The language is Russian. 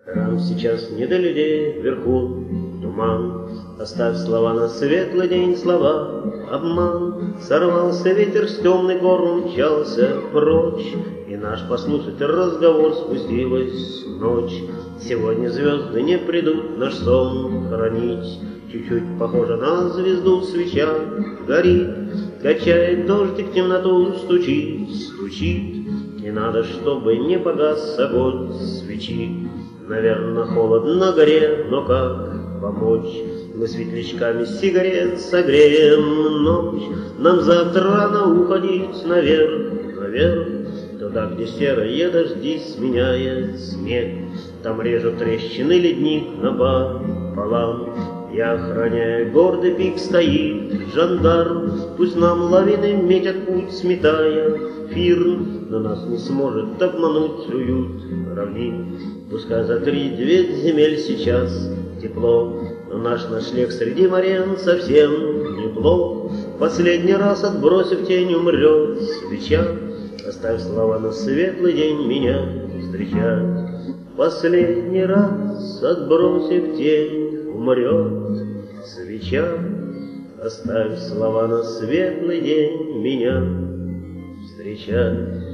Нам сейчас не до людей вверху туман. Оставь слова на светлый день, слова обман. Сорвался ветер с темной гор, умчался прочь, и наш послушать разговор спустилась ночь. Сегодня звезды не придут наш сон хранить. Чуть-чуть похожа на звезду свеча горит, качает дождик, темноту стучит, стучит. Не надо, чтобы не погас огонь свечи. Наверно, холодно на горе, но как помочь? Мы светлячками сигарет согреем ночь. Нам завтра рано уходить наверх, наверх, туда, где серые дожди сменяет снег. Там режут трещины ледник напополам, и, охраняя гордый пик, стоит жандарм. Пусть нам лавины метят путь, сметая фирн, но нас не сможет обмануть уют равнин. Пускай за 3-9 земель сейчас тепло, но наш ночлег среди морен совсем неплох. Последний раз, отбросив тень, умрет свеча. Оставь слова на светлый день меня встречать. Последний раз, отбросив тень, умрет свеча. Оставь слова на светлый день меня встречать.